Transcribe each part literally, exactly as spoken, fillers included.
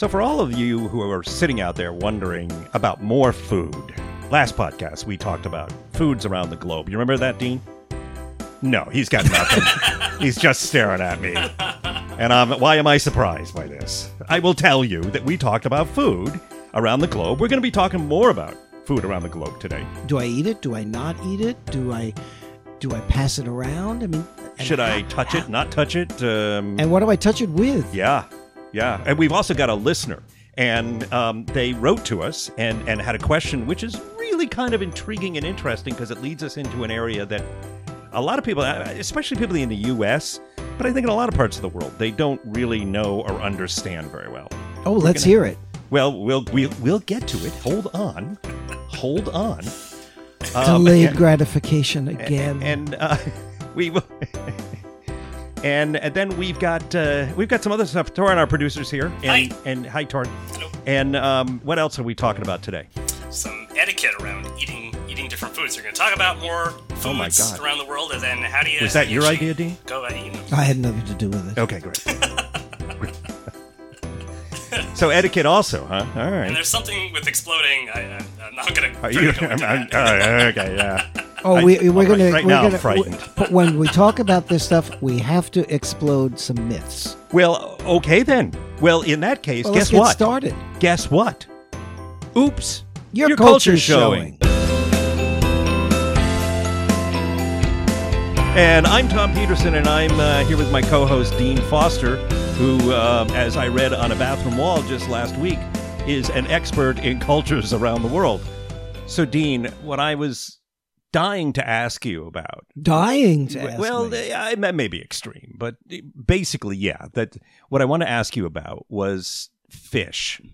So for all of you who are sitting out there wondering about more food, last podcast we talked about foods around the globe. You remember that, Dean? No, he's got nothing. He's just staring at me. And um, why am I surprised by this? I will tell you that we talked about food around the globe. We're going to be talking more about food around the globe today. Do I eat it? Do I not eat it? Do I do I pass it around? I mean, should how, I touch how, it, not touch it? Um, and what do I touch it with? Yeah, yeah. And we've also got a listener, and um, they wrote to us and, and had a question, which is really kind of intriguing and interesting because it leads us into an area that a lot of people, especially people in the U S, but I think in a lot of parts of the world, they don't really know or understand very well. Oh, We're let's gonna, hear it. Well, we'll we'll we'll get to it. Hold on, hold on. Delayed um, gratification again, and, and uh, we will. and, and then we've got uh, we've got some other stuff. Torrin, our producers here, and hi. and hi, Torrin. Hello. And um, what else are we talking about today? Some etiquette around eating eating different foods. We're going to talk about more foods oh my God. around the world, and then how do you? Was that your idea, Dean? Go ahead. You know. I had nothing to do with it. Okay, great. So etiquette also, huh? All right. And there's something with exploding. I, I, I'm not going to. You? I'm, I'm, uh, okay, yeah. Oh, we, we're going right, right to. now, gonna, I'm frightened. But when we talk about this stuff, we have to explode some myths. Well, okay then. Well, in that case, well, guess let's get what? Started. Guess what? Oops. Your, Your culture's, culture's showing. showing. And I'm Tom Peterson, and I'm uh, here with my co-host, Dean Foster, who, uh, as I read on a bathroom wall just last week, is an expert in cultures around the world. So, Dean, what I was dying to ask you about... Dying to ask Well, me. I, that may be extreme, but basically, yeah. That what I want to ask you about was fish.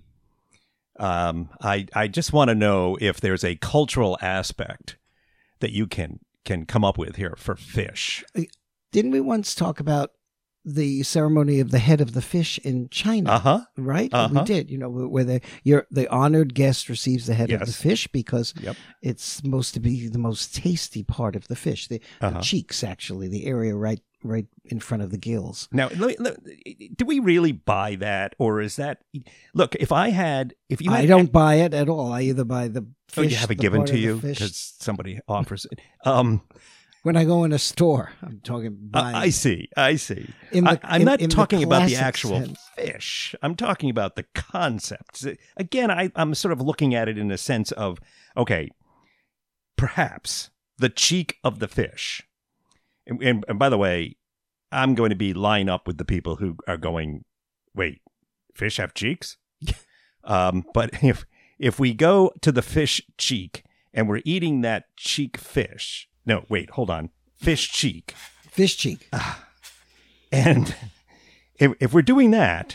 Um, I I just want to know if there's a cultural aspect that you can can come up with here for fish. Didn't we once talk about the ceremony of the head of the fish in China? Uh-huh. Right? Uh-huh. We did, you know, where the your the honored guest receives the head yes. of the fish because yep. it's supposed to be the most tasty part of the fish, the, uh-huh. the cheeks, actually, the area right right in front of the gills. Now, let, let, do we really buy that, or is that... Look, if I had... if you had, I don't buy it at all. I either buy the fish... Oh, you have it given to you because because somebody offers it. Um, when I go in a store, I'm talking buying. Uh, I see, I see. In the, I, I'm in, not in talking the about the classic actual sense. fish. I'm talking about the concept. Again, I, I'm sort of looking at it in the sense of, okay, perhaps the cheek of the fish. And, and, and by the way, I'm going to be line up with the people who are going, wait, fish have cheeks? um, but if if we go to the fish cheek and we're eating that cheek fish, no, wait, hold on, fish cheek. Fish cheek. Uh, and if if we're doing that,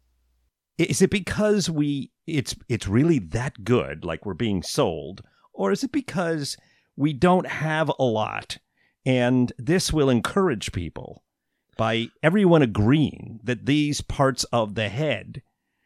is it because we it's it's really that good, like we're being sold, or is it because we don't have a lot and this will encourage people by everyone agreeing that these parts of the head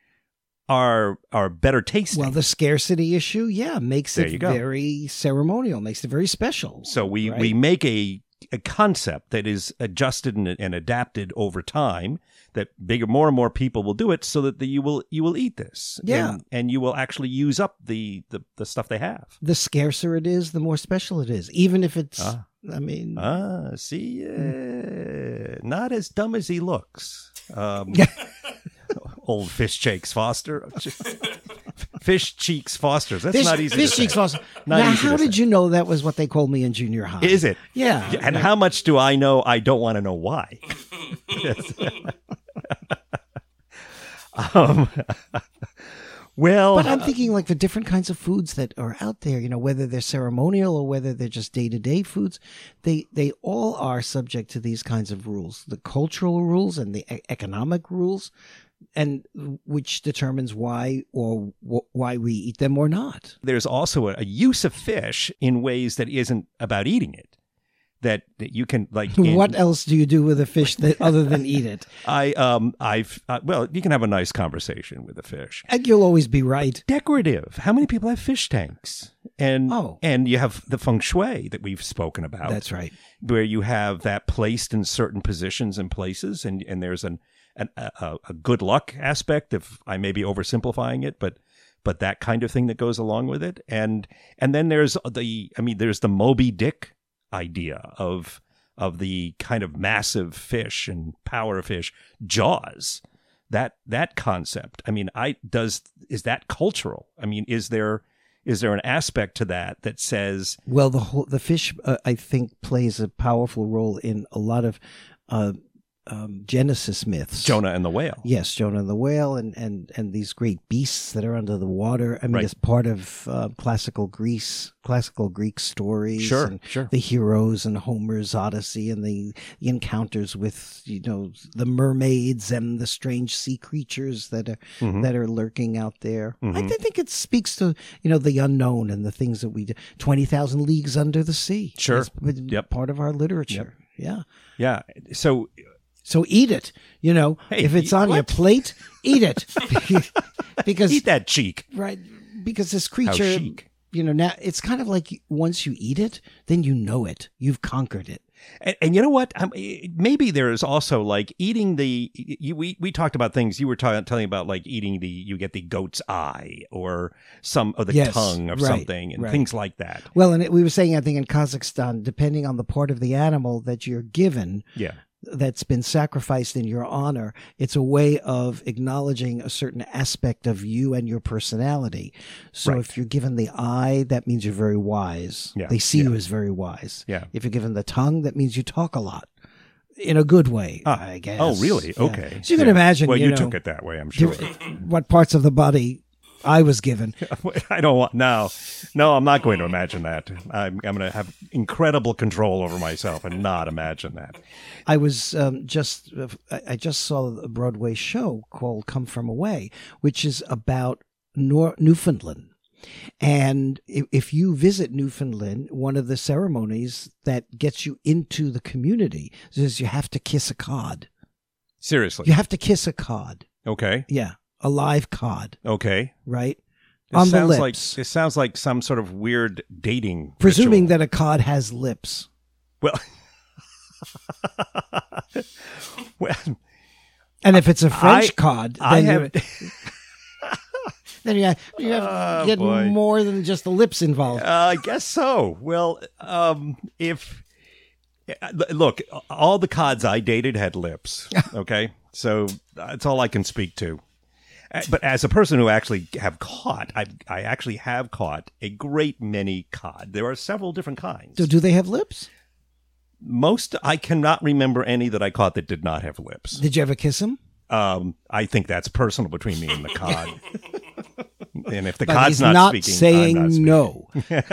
are are better tasting? Well, the scarcity issue, yeah, makes there it you go. very ceremonial, makes it very special. So we, right? we make a, a concept that is adjusted and, and adapted over time, that bigger, more and more people will do it, so that the, you will you will eat this. Yeah. And, and you will actually use up the, the, the stuff they have. The scarcer it is, the more special it is, even if it's... Ah. I mean, ah, see, uh, not as dumb as he looks. Um, old fish cheeks Foster, fish cheeks Fosters. That's fish, not easy. Fish to cheeks say. Foster. Not now, easy how to did say. you know that was what they called me in junior high? Is it? Yeah. And how much do I know? I don't want to know why. um. Well, but I'm thinking like the different kinds of foods that are out there, you know, whether they're ceremonial or whether they're just day-to-day foods, they they all are subject to these kinds of rules, the cultural rules and the e- economic rules, and which determines why or wh- why we eat them or not. There's also a, a use of fish in ways that isn't about eating it. That, that you can like. In, what else do you do with a fish that other than eat it? I um I've uh, well, you can have a nice conversation with a fish. And you'll always be right. Decorative. How many people have fish tanks? And oh. and you have the feng shui that we've spoken about. That's right. Where you have that placed in certain positions and places, and and there's an an, a, a good luck aspect, if I may be oversimplifying it, but but that kind of thing that goes along with it. And and then there's the, I mean, there's the Moby Dick idea of of the kind of massive fish and power fish, Jaws. That that concept. I mean, I does is that cultural? I mean, is there is there an aspect to that that says, well, the whole the fish, uh, I think, plays a powerful role in a lot of uh, um, Genesis myths. Jonah and the whale? Yes, Jonah and the whale, and, and, and these great beasts that are under the water. I mean, Right. it's part of uh, classical Greece, classical Greek stories. Sure, and sure. The heroes and Homer's Odyssey and the, the encounters with, you know, the mermaids and the strange sea creatures that are Mhm. that are lurking out there. I Mhm. th- think it speaks to, you know, the unknown and the things that we do. twenty thousand Leagues Under the Sea. Sure. It's been Yep. part of our literature. Yeah. Yeah. So So eat it. You know, Hey, if it's eat on your what? plate, eat it. because eat that cheek. right, because this How creature, chic. you know, now it's kind of like once you eat it, then you know it. You've conquered it. And, and you know what? Um, maybe there is also like eating the. You, we we talked about things. You were ta- telling about like eating the. You get the goat's eye or some of the Yes, tongue of right, something and right. things like that. Well, and it, we were saying, I think in Kazakhstan, depending on the part of the animal that you're given, Yeah. that's been sacrificed in your honor, it's a way of acknowledging a certain aspect of you and your personality. So Right. if you're given the eye, that means you're very wise. Yeah, They see yeah. you as very wise. Yeah. If you're given the tongue, that means you talk a lot. In a good way, Ah. I guess. Oh, really? Yeah. Okay. So you can Yeah. imagine, Well, you, you, know, took it that way, I'm sure. what parts of the body I was given. I don't want. No, no, I'm not going to imagine that. I'm, I'm going to have incredible control over myself and not imagine that. I was um, just I I just saw a Broadway show called Come From Away, which is about Nor- Newfoundland. And if, if you visit Newfoundland, one of the ceremonies that gets you into the community is you have to kiss a cod. Seriously. You have to kiss a cod. Okay. Yeah, a live cod, Okay. right? This On the sounds lips. like this sounds like some sort of weird dating. Presuming ritual. that a cod has lips. Well. well, And if it's a French I- cod, then I you have. then you, have, you have Oh, get boy. more than just the lips involved. Uh, I guess so. Well, um, if look, all the cods I dated had lips. Okay, so that's all I can speak to. Uh, But as a person who actually have caught, I I actually have caught a great many cod. There are several different kinds. So do they have lips? Most I cannot remember any that I caught that did not have lips. Did you ever kiss them? Um, I think that's personal between me and the cod. And if the But cod's he's not, not speaking, saying I'm not speaking. no.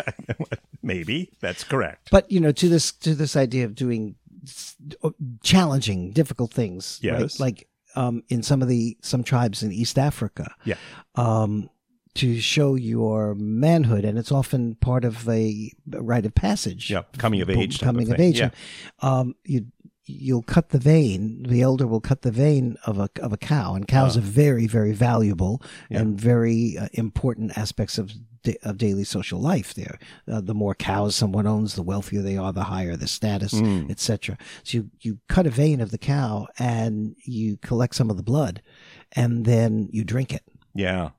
Maybe that's correct. But you know, to this to this idea of doing s- challenging, difficult things, right? Yes. Like um, in some of the some tribes in East Africa, Yeah. um, to show your manhood, and it's often part of a rite of passage. Yeah, coming of age type of coming of, thing, age. yeah. Um, you you'll cut the vein. The elder will cut the vein of a of a cow, and cows Uh. are very very valuable Yeah. and very uh, important aspects of da- of daily social life. There, uh, the more cows someone owns, the wealthier they are, the higher the status, Mm. et cetera. So you you cut a vein of the cow and you collect some of the blood, and then you drink it. Yeah.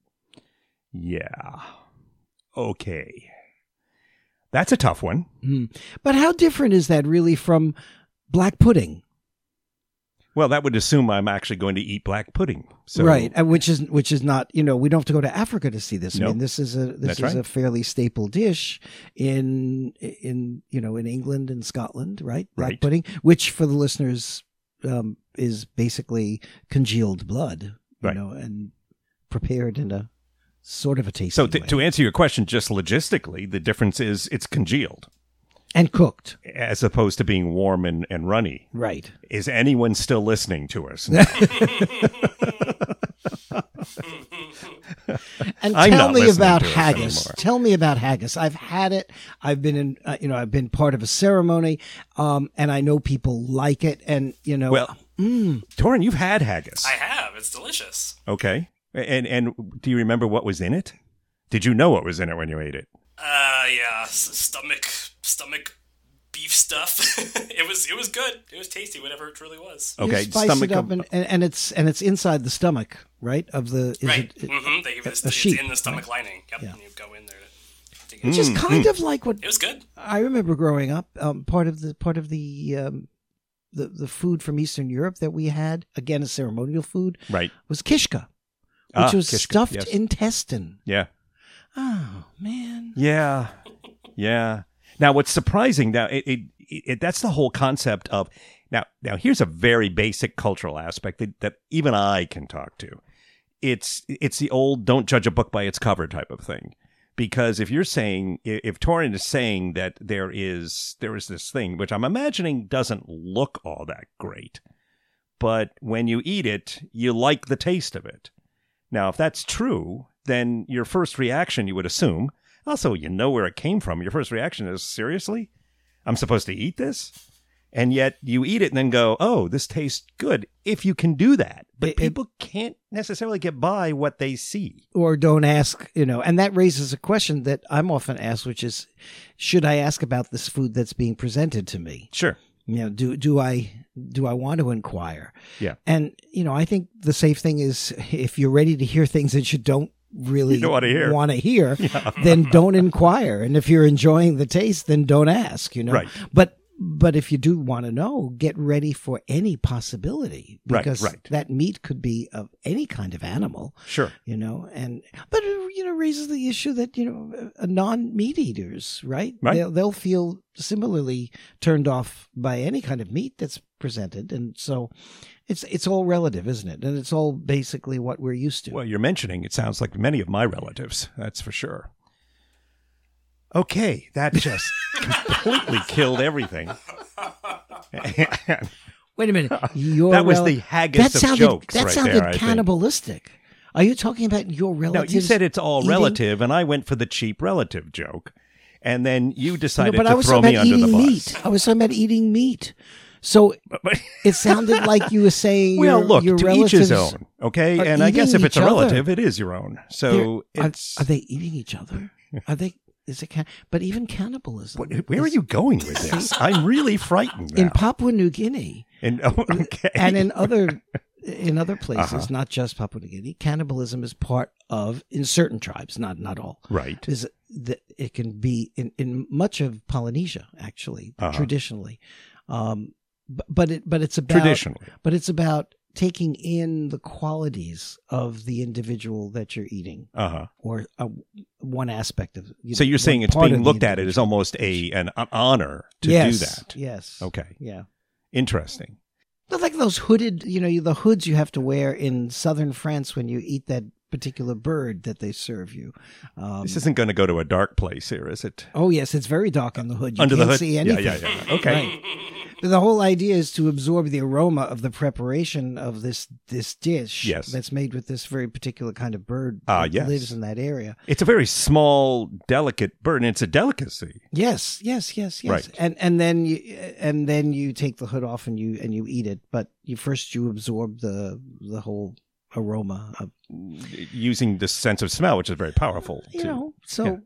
Yeah. Okay. That's a tough one. Mm. But how different is that really from black pudding? Well, that would assume I'm actually going to eat black pudding. So, Right, uh, which is which is not, you know, we don't have to go to Africa to see this. I No. mean, this is a this That's is right. a fairly staple dish in in you know in England and Scotland, right? Black Right. pudding, which for the listeners um, is basically congealed blood, you Right. know, and prepared in a sort of a tasty So, t- way. to answer your question, just logistically, the difference is it's congealed and cooked, as opposed to being warm and, and runny. right? Is anyone still listening to us? No. And I'm tell not me listening about to us haggis. anymore. Tell me about haggis. I've had it. I've been in, uh, you know, I've been part of a ceremony, um, and I know people like it. And you know, Well, mm, Torin, you've had haggis. I have. It's delicious. Okay. And and do you remember what was in it? Did you know what was in it when you ate it? Uh, yeah, s- stomach, stomach beef stuff. it was it was good. It was tasty, whatever it truly was. Okay, You spice stomach it up, of- and, and, and it's and it's inside the stomach, right? Of the is Right. it, Mm-hmm. They give it, a it's sheep, in the stomach lining. Yep. Yeah. And you go in there to, to get which it. is kind of like what It was good. I remember growing up. Um, part of the part of the um, the the food from Eastern Europe that we had, again a ceremonial food, Right. was kishka, which Ah, was kishka, stuffed yes. intestine. Yeah. Oh man. Yeah. Yeah. Now, what's surprising now, it, it, it that's the whole concept of now. Now, here's a very basic cultural aspect that, that even I can talk to. It's it's the old "don't judge a book by its cover" type of thing. Because if you're saying, if Torin is saying that there is there is this thing, which I'm imagining doesn't look all that great, but when you eat it, you like the taste of it. Now, if that's true, then your first reaction, you would assume, also, you know where it came from. Your first reaction is, seriously? I'm supposed to eat this? And yet you eat it and then go, oh, this tastes good, if you can do that. But It- it- people can't necessarily get by what they see. Or don't ask, you know, and that raises a question that I'm often asked, which is, should I ask about this food that's being presented to me? Sure. You know, do do I do I want to inquire? Yeah. And you know, I think the safe thing is, if you're ready to hear things that you don't really You don't wanna hear. want to hear, then don't inquire. And if you're enjoying the taste, then don't ask. You know, Right. But but if you do want to know, get ready for any possibility, Right, because right. that meat could be of any kind of animal. Sure. You know, and but it, you know, raises the issue that, you know, uh, non-meat eaters, right? Right. They'll, they'll feel similarly turned off by any kind of meat that's presented, and so it's it's all relative, isn't it? And it's all basically what we're used to. Well, you're mentioning, it sounds like many of my relatives. That's for sure. Okay, that just completely killed everything. Wait a minute, your That was rel- the haggest that of sounded, jokes That right sounded there, I think. cannibalistic. Are you talking about your No, relatives? you said it's all eating- relative, and I went for the cheap relative joke. And then you No, decided but I to was throw talking me about under the eating bus. meat. I was talking about eating meat. So But- but- it sounded like you were saying, well, your, look, your to relatives each his own, okay? are And I guess eating if it's a each other. relative, it is your own. So They're- are, it's... are they eating each other? Are they? Is it? Can, but even cannibalism. What- where are is- you going with this? I'm really frightened now. in Papua New Guinea And, oh, okay. and in other in other places, Uh-huh. not just Papua New Guinea, cannibalism is part of, in certain tribes, not not all. Right. Is that it can be in, in much of Polynesia, actually, Uh-huh. traditionally, um, but but it but it's about Traditionally. but it's about taking in the qualities of the individual that you're eating, Uh-huh. or uh, one aspect of. So you're one saying it's part being of the looked at it as individual. almost a an, an honor to yes, do that. Yes. Okay. Yeah. Interesting. But like those hooded, you know, the hoods you have to wear in southern France when you eat that particular bird that they serve you. Um, This isn't going to go to a dark place here, is it? oh yes, it's very dark in the hood. You Under can't the hood? see Yeah, anything. yeah, yeah. Okay. Right. But the whole idea is to absorb the aroma of the preparation of this this dish. Yes. That's made with this very particular kind of bird Ah, that yes. lives in that area. It's a very small, delicate bird, and it's a delicacy. Yes, yes, yes, yes. Right. And and then you and then you take the hood off and you and you eat it. But you first you absorb the the whole aroma of, Using the sense of smell, which is very powerful. you too. know. So Yeah.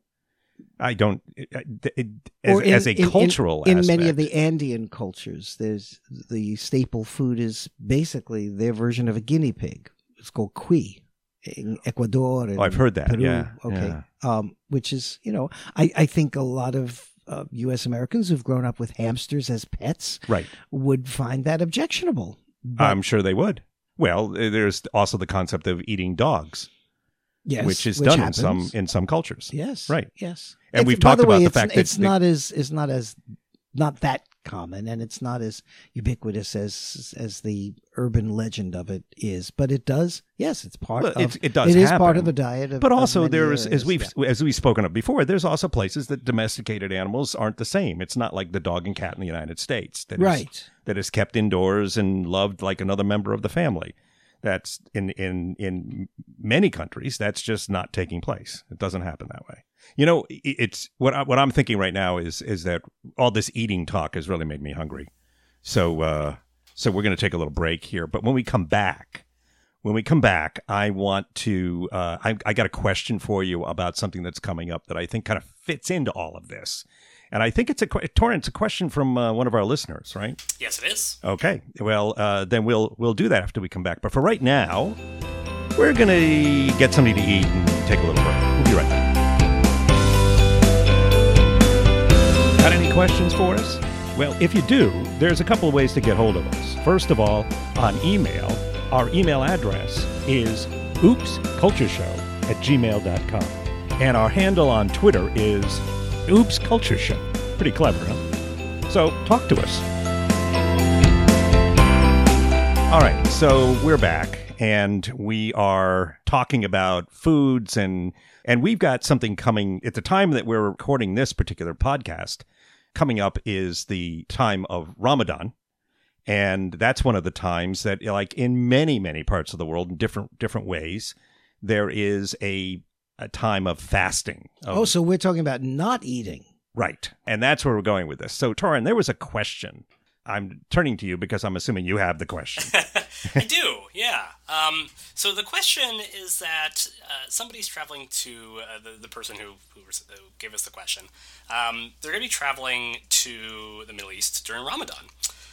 I don't, it, it, as, Or in- as a in- in- cultural in, aspect. many of the Andean cultures, there's the staple food is basically their version of a guinea pig. It's called cuy in Ecuador. And Oh, I've heard that, Peru. yeah, Okay. yeah. Um, which is, you know, I, I think a lot of uh, U S Americans who've grown up with hamsters as pets Right. would find that objectionable. But, I'm sure they would. Well, there's also the concept of eating dogs, yes, which is done happens. in some in some cultures. Yes. Right. Yes. And It's- we've by talked the way, about the it's- fact that it's the- not as it's not as not that common, and it's not as ubiquitous as as the urban legend of it is. But it does. Yes, it's part Well, of it's- it does It is part happen. of the diet. Of, But of also, many there's areas. as we've Yeah. as we've spoken of before, there's also places that domesticated animals aren't the same. It's not like the dog and cat in the United States, that is- Right. that is kept indoors and loved like another member of the family. That's in in in many countries. That's just not taking place. It doesn't happen that way. You know, i- it's what I, what I'm thinking right now is is that all this eating talk has really made me hungry. So uh, so we're going to take a little break here. But when we come back, when we come back, I want to. Uh, I, I got a question for you about something that's coming up that I think kind of fits into all of this, And I think it's a que- Torrance, a question from uh, one of our listeners, right? Yes, it is. Okay. Well, uh, then we'll we'll do that after we come back. But for right now, we're gonna get something to eat and take a little break. We'll be right back. Got any questions for us? Well, if you do, there's a couple of ways to get hold of us. First of all, on email. Our email address is oopscultureshow at gmail dot com. And our handle on Twitter is oopscultureshow. Pretty clever, huh? So talk to us. All right, so we're back, and we are talking about foods, and and we've got something coming at the time that we're recording this particular podcast. Coming up is the time of Ramadan. And that's one of the times that, like in many, many parts of the world, in different different ways, there is a a time of fasting. Of, Oh, so we're talking about not eating. right. And that's where we're going with this. So, Torrin, there was a question. I'm turning to you because I'm assuming you have the question. I do, yeah. Um, so the question is that uh, somebody's traveling to uh, the, the person who, who, who gave us the question. Um, they're going to be traveling to the Middle East during Ramadan.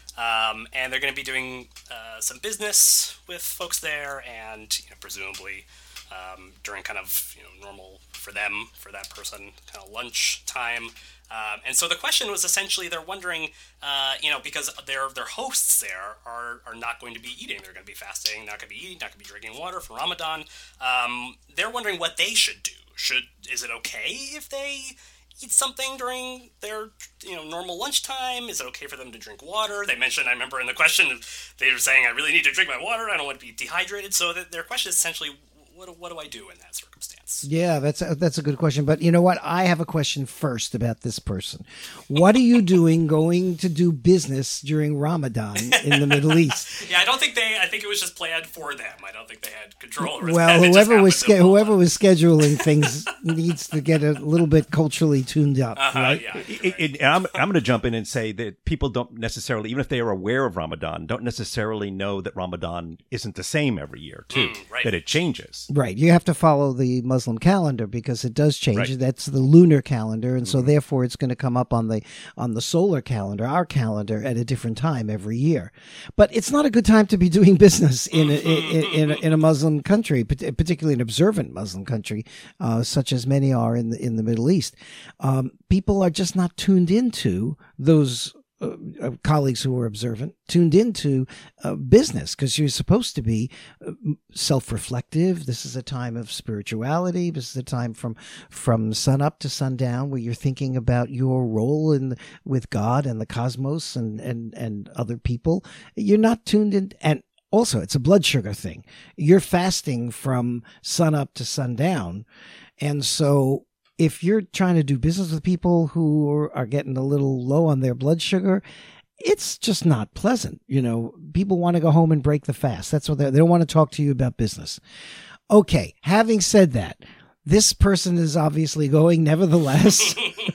Um, and they're going to be doing uh, some business with folks there, and you know, presumably um, during kind of you know normal for them, for that person, kind of lunch time. Um, and so the question was essentially they're wondering, uh, you know, because their their hosts there are are not going to be eating, they're going to be fasting, not going to be eating, not going to be drinking water for Ramadan. Um, they're wondering what they should do. Should is it okay if they eat something during their, you know, normal lunchtime? Is it okay for them to drink water? They mentioned, I remember in the question, they were saying, I really need to drink my water. I don't want to be dehydrated. So that their question is essentially, what, what do I do in that circumstance? Yeah, that's a, that's a good question. But you know what? I have a question first about this person. What are you doing going to do business during Ramadan in the Middle East? Yeah, I don't think they, I think it was just planned for them. I don't think they had control over Well, that. It just whoever was happened ske- to fall whoever on. was scheduling things needs to get a little bit culturally tuned up, Uh-huh, right? yeah. It, it, and I'm, I'm going to jump in and say that people don't necessarily, even if they are aware of Ramadan, don't necessarily know that Ramadan isn't the same every year, too, Mm, right. that it changes. Right. You have to follow the Muslim calendar because it does change. Right. That's the lunar calendar, and so Mhm. therefore it's going to come up on the on the solar calendar, our calendar, at a different time every year. But it's not a good time to be doing business in a, in, in, a, in a Muslim country, pat- particularly an observant Muslim country, uh, such as many are in the in the Middle East. Um, people are just not tuned into those. Uh, uh, colleagues who are observant tuned into uh, business, because you're supposed to be uh, self-reflective. This is a time of spirituality. This is a time from from sun up to sundown where you're thinking about your role in the, with God and the cosmos and and and other people. You're not tuned in. And also, it's a blood sugar thing. You're fasting from sun up to sundown, and so if you're trying to do business with people who are, are getting a little low on their blood sugar, it's just not pleasant. You know, people want to go home and break the fast. That's what they they don't want to talk to you about business. Okay, having said that, this person is obviously going nevertheless.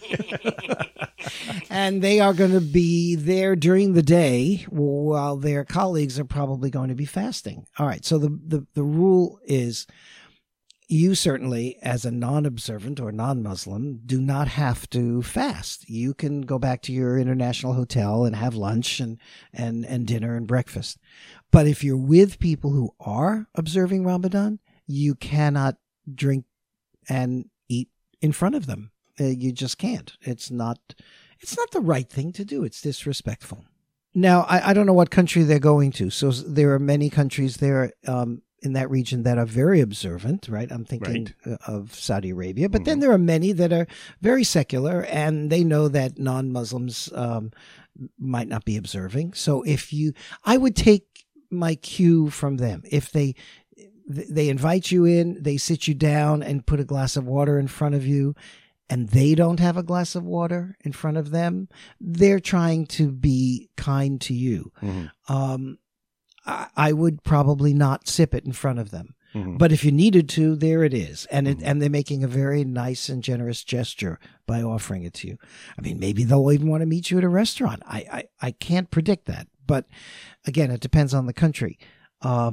And they are going to be there during the day while their colleagues are probably going to be fasting. All right, so the the, the rule is, you certainly, as a non-observant or non-Muslim, do not have to fast. You can go back to your international hotel and have lunch and, and, and dinner and breakfast. But if you're with people who are observing Ramadan, you cannot drink and eat in front of them. Uh, you just can't. It's not, it's not the right thing to do. It's disrespectful. Now, I, I don't know what country they're going to. So there are many countries there, um, in that region that are very observant, right? I'm thinking Right. of Saudi Arabia, but Mhm. then there are many that are very secular, and they know that non-Muslims um, might not be observing. So if you, I would take my cue from them. If they they invite you in, they sit you down and put a glass of water in front of you, and they don't have a glass of water in front of them, they're trying to be kind to you. Mhm. Um, I I would probably not sip it in front of them. Mhm. But if you needed to, there it is. And it, Mhm. and they're making a very nice and generous gesture by offering it to you. I mean, maybe they'll even want to meet you at a restaurant. I, I, I can't predict that. But again, it depends on the country. Um,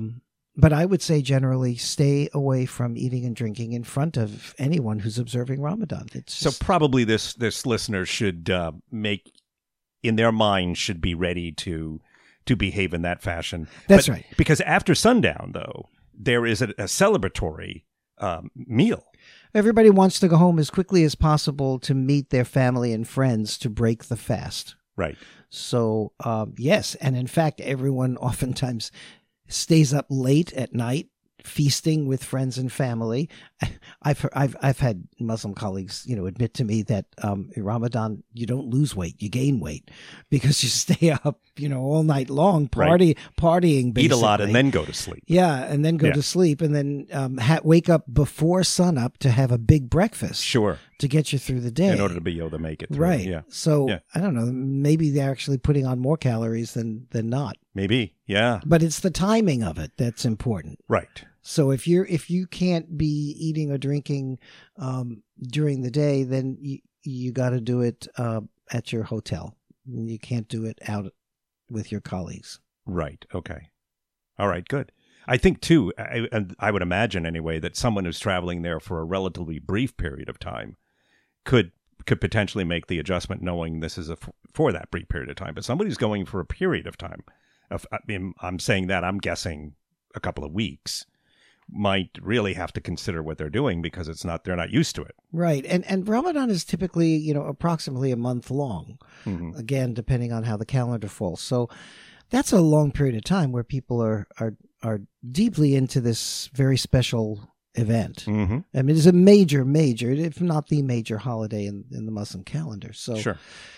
But I would say generally stay away from eating and drinking in front of anyone who's observing Ramadan. It's So just, probably this this listener should uh, make, in their mind, should be ready to to behave in that fashion. That's But- right. Because after sundown, though, there is a, a celebratory um, meal. everybody wants to go home as quickly as possible to meet their family and friends to break the fast. Right. So, um, yes. And in fact, everyone oftentimes stays up late at night feasting with friends and family. I've I've I've had Muslim colleagues, you know, admit to me that um, in Ramadan you don't lose weight, you gain weight because you stay up, you know, all night long party partying. Basically. Eat a lot and then go to sleep. yeah, and then go Yeah. to sleep, and then um, ha- wake up before sunup to have a big breakfast Sure. to get you through the day. In order to be able to make it through. right. Yeah. So Yeah. I don't know. Maybe they're actually putting on more calories than than not. Maybe. Yeah. But it's the timing of it that's important. Right. So if you're if you can't be eating or drinking um, during the day, then you you got to do it uh, at your hotel. You can't do it out with your colleagues. Right. Okay. All right. Good. I think too. I, and I would imagine anyway that someone who's traveling there for a relatively brief period of time could could potentially make the adjustment, knowing this is a f- for that brief period of time. But somebody who's going for a period of time, of, I mean, I'm saying that I'm guessing a couple of weeks, might really have to consider what they're doing because it's not they're not used to it. Right. And and Ramadan is typically, you know, approximately a month long. Mhm. Again, depending on how the calendar falls. So that's a long period of time where people are are are deeply into this very special event. Mm-hmm. I mean, it's a major, major, if not the major holiday in, in the Muslim calendar. So, Sure.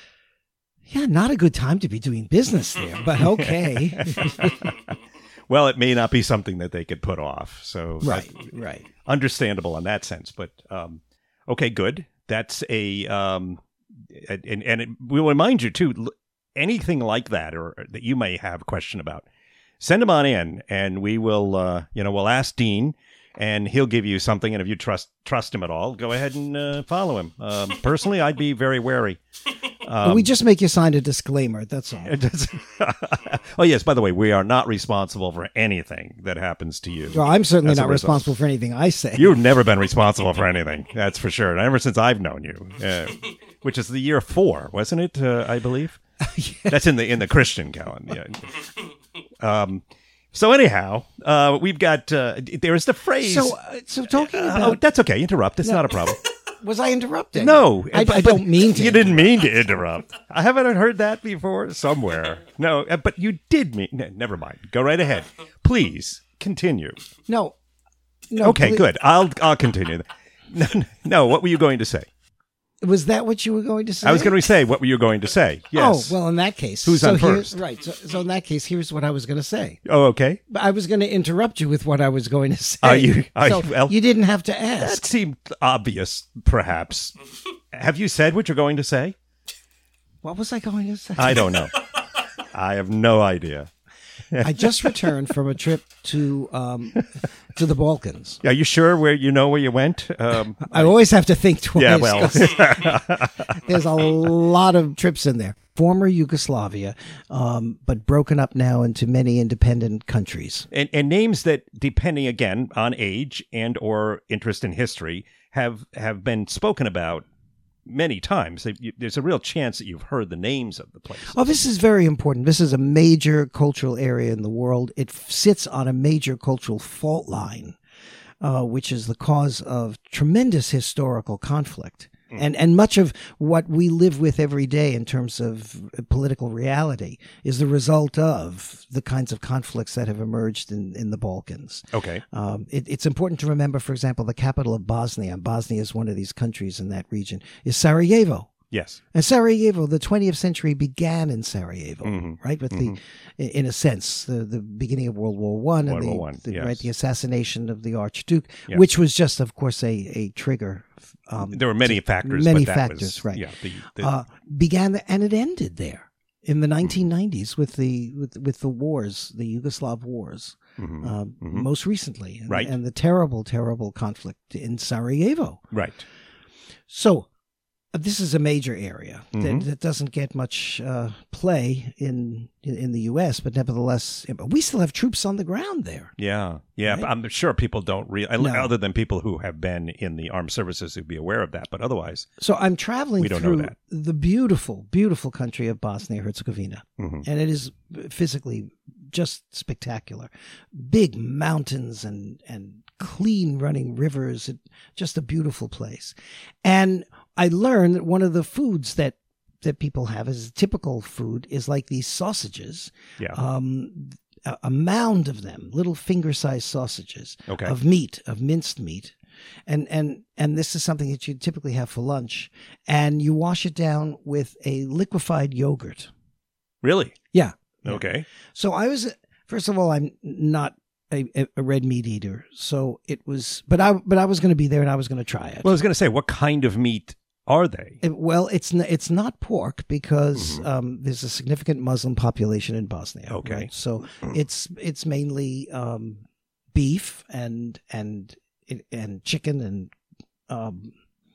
yeah, not a good time to be doing business there, but okay. Well, it may not be something that they could put off. So right, right. understandable in that sense. But um, okay, good. That's a um, and and it, we will remind you too. l- Anything like that, or or that you may have a question about, send them on in, and we will. Uh, you know, we'll ask Dean, and he'll give you something. And if you trust trust him at all, go ahead and uh, follow him. Um, personally, I'd be very wary. Um, we just make you sign a disclaimer. That's all. it does- oh yes. By the way, we are not responsible for anything that happens to you. Well, I'm certainly As a not result. responsible for anything I say. You've never been responsible for anything. That's for sure. Ever since I've known you, uh, which is the year four, wasn't it? Uh, I believe that's in the in the Christian calendar. Yeah. Um. So anyhow, uh, we've got uh, there is the phrase. So, uh, so talking Uh, about, oh, that's okay. Interrupt. It's not a problem. was I interrupting? No, I, but- I don't mean to. You didn't mean to interrupt. I haven't heard that before somewhere. No, uh, but you did mean. n- Never mind. Go right ahead. Please continue. No. No. Okay, please- good. I'll I'll continue. No, no, what were you going to say? Was that what you were going to say? I was going to say, what were you going to say? Yes. Oh, well, in that case. Who's so on here's- first? Right. So, so in that case, here's what I was going to say. Oh, okay. But I was going to interrupt you with what I was going to say. Are you- are so you- well- you didn't have to That ask. seemed obvious, perhaps. Have you said what you're going to say? What was I going to say? I don't know. I have no idea. I just returned from a trip to um, to the Balkans. Are you sure where you know where you went? Um, I always have to think twice. yeah, well, 'cause there's a lot of trips in there. Former Yugoslavia, um, but broken up now into many independent countries. and, and names that, depending again on age and or interest in history, have have been spoken about many times. You- There's a real chance that you've heard the names of the places. Oh, this is very important. This is a major cultural area in the world. It f- sits on a major cultural fault line, uh, which is the cause of tremendous historical conflict. And and much of what we live with every day in terms of political reality is the result of the kinds of conflicts that have emerged in, in the Balkans. Okay. Um, it, it's important to remember, for example, the capital of Bosnia. Bosnia is one of these countries in that region, is Sarajevo. Yes. And Sarajevo, the twentieth century began in Sarajevo, Mhm. right? With the, in a sense, the, the beginning of World War One and World the, War One, the- yes. right, the assassination of the Archduke, Yeah. which was just, of course, a, a trigger. Um, There were many factors. many but that factors, was, right. Yeah. The, the, uh, began the, and it ended there in the nineteen nineties with the with with the wars, the Yugoslav wars, mhm. um, Mhm. most recently, and, Right. and the terrible, terrible conflict in Sarajevo. Right. So, this is a major area Mhm. that, that doesn't get much uh, play in, in in the U S, but nevertheless, we still have troops on the ground there. Yeah, yeah. Right? But I'm sure people don't really, No. other than people who have been in the armed services who'd be aware of that. But otherwise, So I'm traveling We don't know through that. the beautiful, beautiful country of Bosnia Herzegovina, mhm. and it is physically just spectacular. Big mountains and and clean running rivers, it, just a beautiful place. And I learned that one of the foods that that people have as a typical food is like these sausages. yeah, Um, a, a mound of them, little finger-sized sausages okay. of meat, of minced meat. And, and, and this is something that you typically have for lunch. And you wash it down with a liquefied yogurt. Really? Yeah. Yeah. Okay. So I was, first of all, I'm not a, a red meat eater. So it was, but I, but I was going to be there and I was going to try it. Well, I was going to say, what kind of meat are they? It- well, it's n- it's not pork because Mhm. um, there's a significant Muslim population in Bosnia. Okay. right? So it's it's mainly um, beef and and and chicken and um,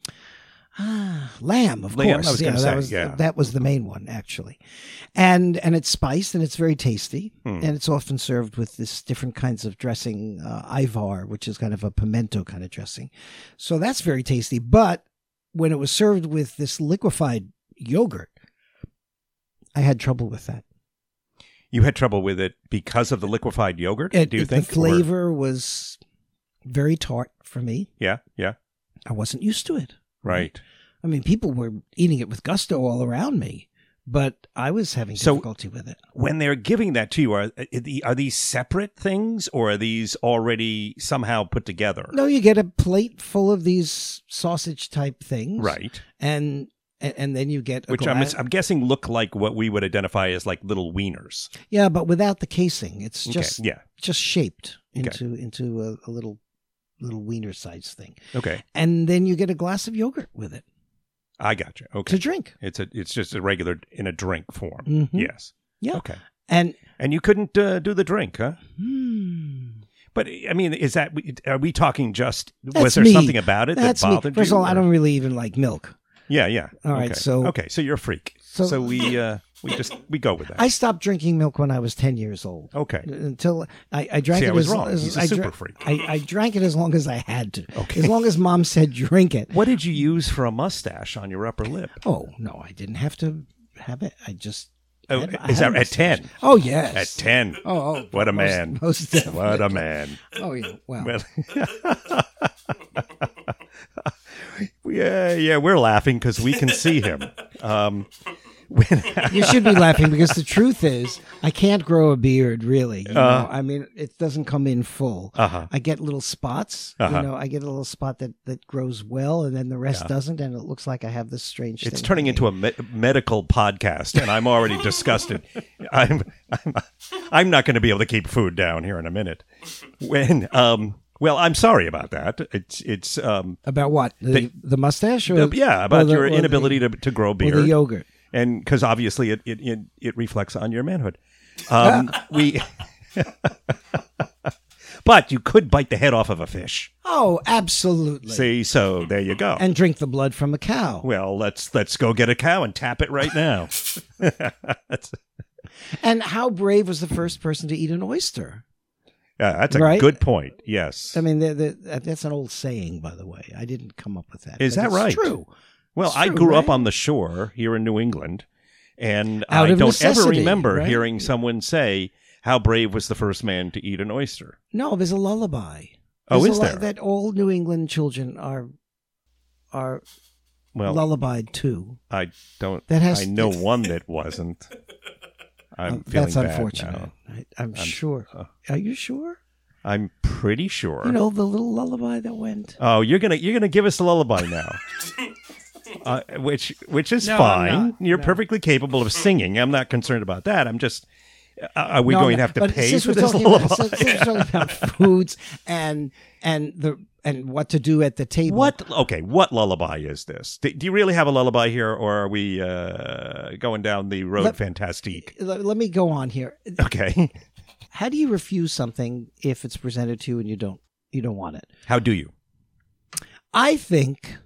ah, lamb, of Lamb, I course. was yeah, gonna that say, was yeah. that was the main one actually, and and it's spiced and it's very tasty, Hmm. and it's often served with this different kinds of dressing, uh, ivar, which is kind of a pimento kind of dressing. So that's very tasty, but when it was served with this liquefied yogurt, I had trouble with that. You had trouble with it because of the liquefied yogurt, It, do you it- think? the Or- flavor was very tart for me. yeah, yeah, I wasn't used to it. right. I mean, people were eating it with gusto all around me, but I was having So- difficulty with it. When they're giving that to you, are are these separate things or are these already somehow put together? No, you get a plate full of these sausage type things, Right. And and, and then you get a Which I'm, glass. I'm guessing look like what we would identify as like little wieners. yeah, but without the casing. It's just okay. Yeah. just shaped Okay. into into a, a little little wiener size thing, Okay. and then you get a glass of yogurt with it I got you. to Okay. drink. It's a it's just a regular in a drink form. Mhm. Yes. Yeah. Okay. And And you couldn't uh, do the drink, huh? hmm, But I mean, is that are we talking just? was That's there me. something about it that's that me. bothered First you? of all, I or- don't really even like milk. Yeah, yeah. All right, Okay. so- okay, so you're a freak. So, So- we uh, we just we go with that. I stopped drinking milk when I was ten years old. okay. Until I, I drank See, it I was as, wrong. as He's a I, super dra- freak. I, I drank it as long as I had to. Okay. As long as mom said drink it. What did you use for a mustache on your upper lip? Oh no, I didn't have to have it. I just Oh, had- I is had that a at ten? mustache. Oh yes. At ten. Oh, oh What a most- man. Most definitely. What a man. Oh yeah. Well, Well, yeah, yeah, we're laughing because we can see him. Um, when, you should be laughing because the truth is I can't grow a beard really. You Uh. know? I mean, it doesn't come in full. uh-huh. I get little spots. Uh-huh. You know, I get a little spot that, that grows well, and then the rest Yeah. doesn't, and it looks like I have this strange. It's thing turning hanging. into a me- medical podcast, and I'm already disgusted. I'm, I'm, I'm not going to be able to keep food down here in a minute. When, um, well, I'm sorry about that. It's, it's, um, About what? The, The- the mustache? Or, uh, yeah, about or the- your or the- inability to to grow or beard, the yogurt. and because obviously it, it it it reflects on your manhood. Um, we, but you could bite the head off of a fish. Oh, absolutely. See, so there you go. And drink the blood from a cow. Well, let's let's go get a cow and tap it right now. that's, And how brave was the first person to eat an oyster? yeah, that's a Right? good point. Yes. I mean, the, the, that's an old saying, by the way. I didn't come up with that. Is but that it's right? True. Well, It's I true, grew up right? on the shore here in New England, and Out I of don't necessity, ever remember right? hearing someone say, "How brave was the first man to eat an oyster?" No, there's a lullaby. Oh, There's is a lu- there? That all New England children are are Well, lullabied to. I don't. That has I know one that wasn't. I'm Uh, feeling that's bad unfortunate. now. I, I'm, I'm- sure. uh, Are you sure? I'm pretty sure. You know the little lullaby that went. Oh, you're gonna you're gonna give us a lullaby now, uh, which which is No, I'm fine. not. You're No. perfectly capable of singing. I'm not concerned about that. I'm just. Uh, are we No, going no, to have to but pay since for we're this talking lullaby? About, since, since we're talking about foods and and the and what to do at the table. What? Okay, what lullaby is this? Do, do you really have a lullaby here, or are we uh, going down the road Let- fantastique? Let, let me go on here. Okay, How do you refuse something if it's presented to you and you don't you don't want it? how do you? I think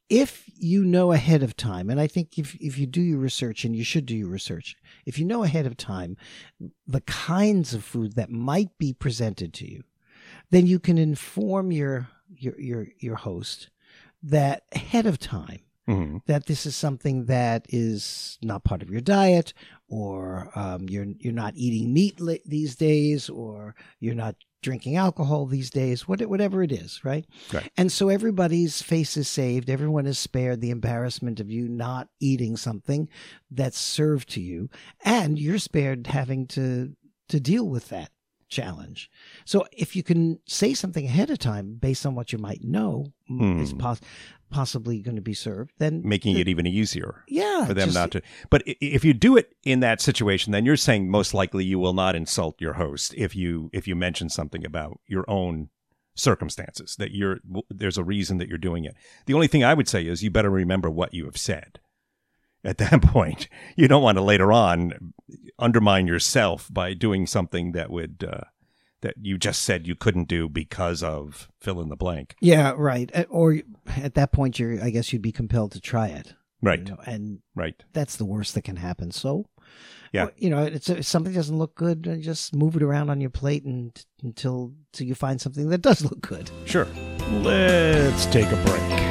if you know ahead of time, and I think if if you do your research, and you should do your research, if you know ahead of time the kinds of food that might be presented to you, then you can inform your your your, your host that ahead of time Mm-hmm. that this is something that is not part of your diet, or um, you're you're not eating meat li- these days, or you're not drinking alcohol these days, what, whatever it is, right? Right. And so everybody's face is saved. Everyone is spared the embarrassment of you not eating something that's served to you, and you're spared having to to deal with that challenge. So if you can say something ahead of time based on what you might know Hmm. is pos- possibly going to be served, then Making the- it even easier yeah, for them just- not to. But i- if you do it in that situation, then you're saying most likely you will not insult your host if you if you mention something about your own circumstances, that you're there's a reason that you're doing it. The only thing I would say is you better remember what you have said. At that point, you don't want to later on undermine yourself by doing something that would uh, that you just said you couldn't do because of fill in the blank. Yeah, right. Uh, Or at that point, you're I guess you'd be compelled to try it. Right. You know, and Right. that's the worst that can happen. So, Yeah. well, you know, it's, if something doesn't look good, uh, just move it around on your plate and until until you find something that does look good. Sure. Let's take a break.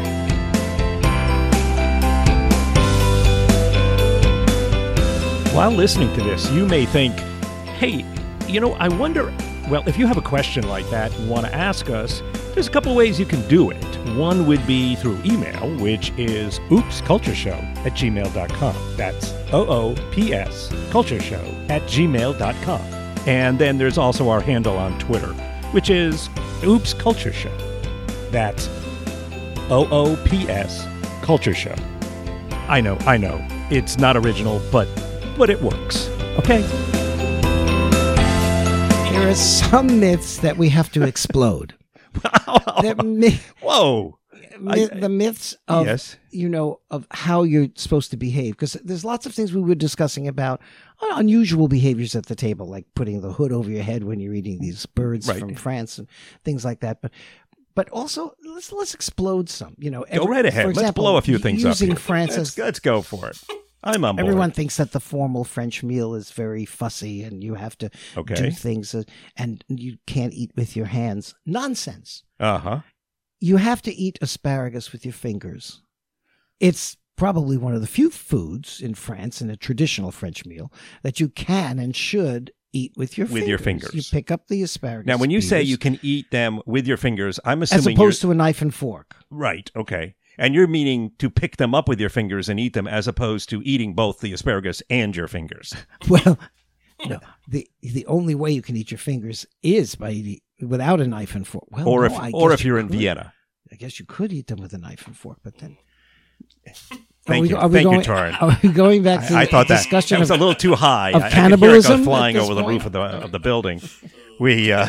While listening to this, you may think, hey, you know, I wonder, well, if you have a question like that and want to ask us, there's a couple ways you can do it. One would be through email, which is oopscultureshow at gmail dot com. That's O O P S cultureshow at gmail dot com. And then there's also our handle on Twitter, which is Oops Culture Show. That's O O P S Culture Show. I know, I know. It's not original, but but it works. Okay? There are some myths that we have to explode. The, mi- Whoa. mi- I- the myths of Yes. you know of how you're supposed to behave, because there's lots of things we were discussing about unusual behaviors at the table, like putting the hood over your head when you're eating these birds Right. from France and things like that. But but also let's let's explode some. You know, Go every- right ahead. for Let's example, blow a few things up. using here. France let's, as let's go for it. I'm on board. everyone thinks that the formal French meal is very fussy and you have to Okay. do things uh, and you can't eat with your hands. Nonsense. Uh-huh. You have to eat asparagus with your fingers. It's probably one of the few foods in France, in a traditional French meal, that you can and should eat with your With fingers. your fingers. You pick up the asparagus. Now, when you say spears, you can eat them with your fingers, I'm as assuming opposed you're... to a knife and fork. Right, okay. And you're meaning to pick them up with your fingers and eat them as opposed to eating both the asparagus and your fingers. Well, no. The the only way you can eat your fingers is by eating without a knife and fork. Well, or no, if I or guess if you're you in could. Vienna. I guess you could eat them with a knife and fork, but then. Thank Are we- you. are we Thank going, you, Torrin. Are we going back to I, I the thought that, discussion that was of, a little too high. of I, cannibalism I could hear it go at flying this over the point? roof of the of the building. We uh,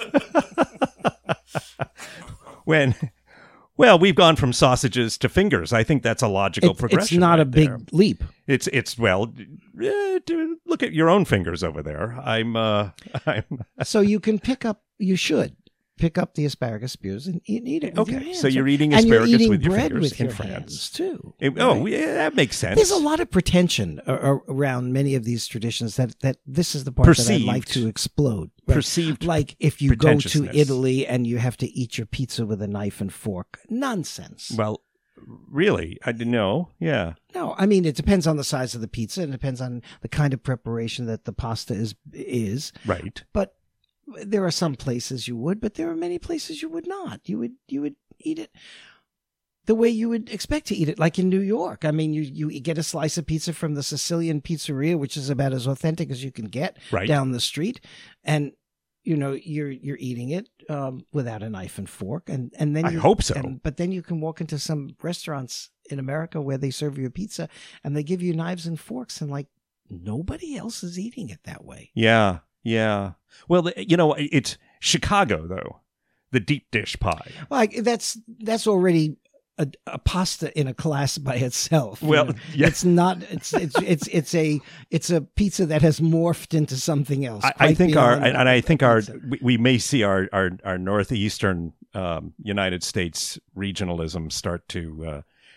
when well, we've gone from sausages to fingers. I think that's a logical It's, progression. it's not right a big there. leap. It's it's well, eh, do- look at your own fingers over there. I'm uh, I'm So you can pick up, you should pick up the asparagus spears and eat, eat it with your okay. hands. So you're eating and asparagus you're eating with your bread fingers with in your France. hands too. It- oh, right? yeah, that makes sense. There's a lot of pretension a- a- around many of these traditions that, that this is the part that I'd like Perceived. to explode. Right? Perceived Like if you go to pretentiousness. Italy and you have to eat your pizza with a knife and fork. Nonsense. Well, really, I didn't know. Yeah. No, I mean, it depends on the size of the pizza and it depends on the kind of preparation that the pasta is is. Right. But there are some places you would, but there are many places you would not. You would you would eat it the way you would expect to eat it, like in New York. I mean, you, you get a slice of pizza from the Sicilian pizzeria, which is about as authentic as you can get Right. down the street, and you know you're you're eating it um, without a knife and fork, and and then I you, hope so. And, but then you can walk into some restaurants in America where they serve you a pizza and they give you knives and forks, and like nobody else is eating it that way. Yeah. Yeah. Well, the- you know, it's Chicago though. The deep dish pie. Like that's that's already a, a pasta in a class by itself. you Well, know. yeah. It's not. It's it's it's it's a it's a pizza that has morphed into something else. I, I quite think our beyond and I think our pizza. we, we may see our our, our northeastern um, United States regionalism start to uh,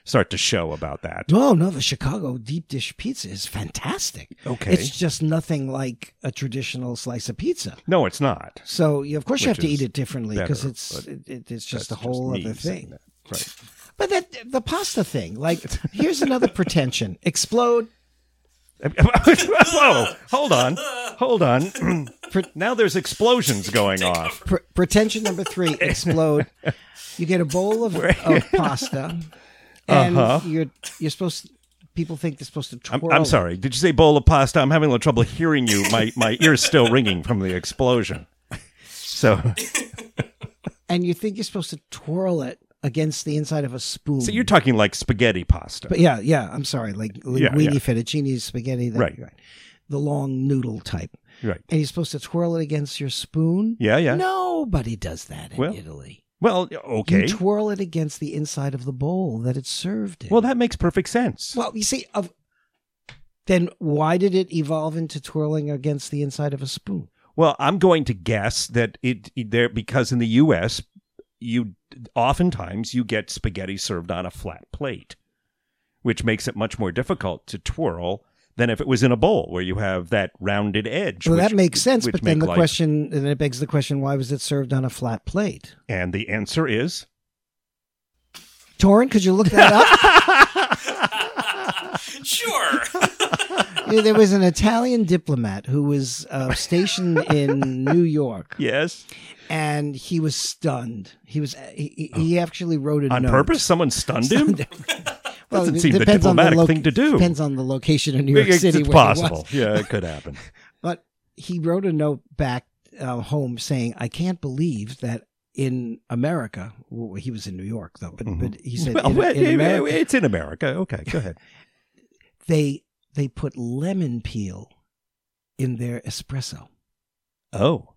start to show about that. No, no, the Chicago deep dish pizza is fantastic. Okay. It's just nothing like a traditional slice of pizza. No, it's not. So, you, of course, you Which have to is eat it differently because better, it's but it, it- it's just a That's whole me other saying thing. that. Right. But that the pasta thing, like, here's another pretension. Explode. Whoa, hold on. Hold on. Now there's explosions going off. Pre- pretension number three, explode. You get a bowl of, of pasta, and Uh-huh. you're you're supposed to, people think they're supposed to I'm, twirl I'm it. sorry. Did you say bowl of pasta? I'm having a little trouble hearing you. My my ear's still ringing from the explosion. So, And you think you're supposed to twirl it against the inside of a spoon. so you're talking like spaghetti pasta. But yeah, yeah, I'm sorry, like Yeah, linguine, yeah. fettuccine, spaghetti, that, Right. the long noodle type. Right. And you're supposed to twirl it against your spoon. Yeah, yeah. Nobody does that in Well, Italy. Well, okay. You twirl it against the inside of the bowl that it's served in. Well, that makes perfect sense. Well, you see, of, then why did it evolve into twirling against the inside of a spoon? Well, I'm going to guess that it, it there because in the U S you oftentimes you get spaghetti served on a flat plate, which makes it much more difficult to twirl than if it was in a bowl where you have that rounded edge. Well, which- that makes sense, which but then make the life- question, then it begs the question: why was it served on a flat plate? And the answer is Torrin, could you look that up? Sure. Yeah, there was an Italian diplomat who was uh, stationed in New York, yes. and he was stunned. He was he, he actually wrote a On note. purpose? Someone stunned him? Well, Doesn't it seem the depends on diplomatic lo- thing to do. Depends on the location of New York It's, City. it's where he was. possible. Yeah, it could happen. But he wrote a note back uh, home saying, "I can't believe that in America." Well, he was in New York though, but but he said Well, in, well, in America, it's in America. Okay, go ahead. they they put lemon peel in their espresso. Oh.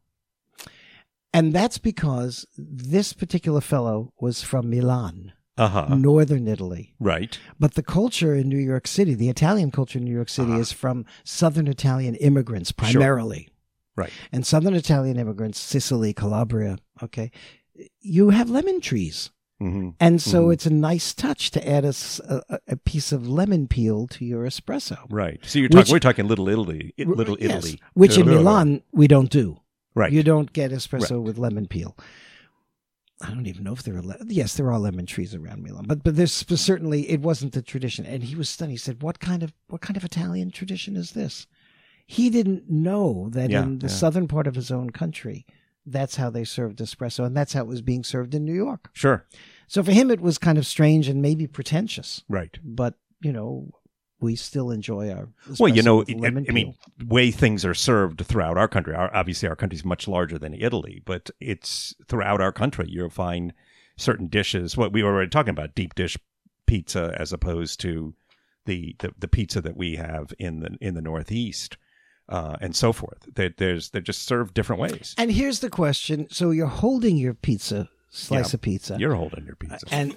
And that's because this particular fellow was from Milan, Uh-huh. northern Italy. Right. But the culture in New York City, the Italian culture in New York City, Uh-huh. is from southern Italian immigrants primarily. Right. And southern Italian immigrants, Sicily, Calabria, okay, you have lemon trees. Mm-hmm. And so Mhm. it's a nice touch to add a, s- a- a piece of lemon peel to your espresso. Right. So you're Which- talking. We're talking Little Italy. It- Little Yes, Italy. which in Little- Milan, we don't do. Right. You don't get espresso Right. with lemon peel. I don't even know if there are. Le- yes, there are lemon trees around Milan, but but there's but certainly it wasn't the tradition. And he was stunned. He said, "What kind of what kind of Italian tradition is this?" He didn't know that Yeah, in the yeah. southern part of his own country, that's how they served espresso, and that's how it was being served in New York. Sure. So for him, it was kind of strange and maybe pretentious. Right. But you know, we still enjoy our Well, you espresso know, with it- lemon I mean, peel. way things are served throughout our country. Our, obviously, our country is much larger than Italy, but it's throughout our country. You'll find certain dishes. What we were already talking about, deep dish pizza, as opposed to the the, the pizza that we have in the in the Northeast, uh, and so forth. There, there's they're just served different ways. And here's the question: so you're holding your pizza, slice Yeah. of pizza, You're holding your pizza. and